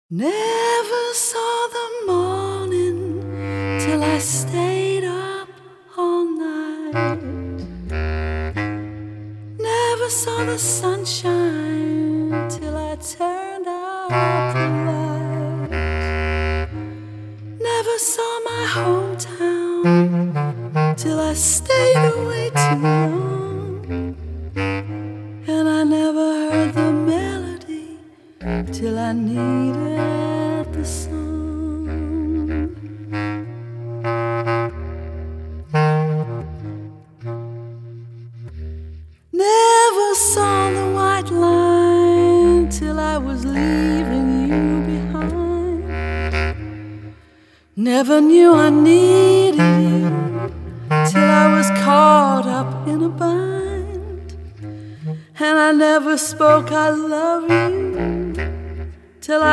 Never saw the morning till I stayed up all night. Never saw the sunshine till I turned out the light. Never saw my hometown till I stayed away too long. And I never heard the melody till I needed the song. Never saw the white line till I was leaving you behind. Never knew I needed you till I was caught up in a bind. And I never spoke I love you till I